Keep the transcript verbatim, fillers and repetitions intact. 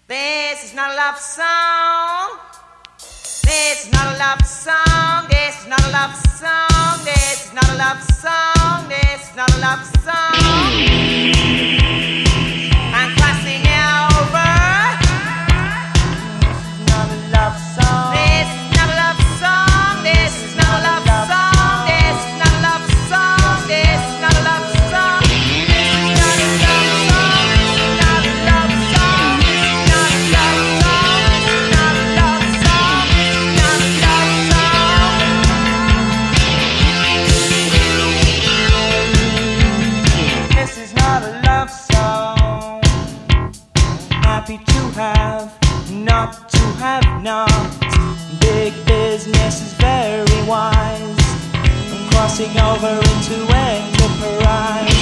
This is not a love song. This is not a love song. This is not a love song. This is not a love song. This is not a love song. I'm crossing over. This is not a love song. This is not a love song. This is not a love song. This is not a love song. This is not a love song. This is not a love song. Not a love song. Not a love song. Not a love song. Not a love song. This is not a love song. Happy to have, not to have not. Big business is very wise. I'm crossing over into enterprise.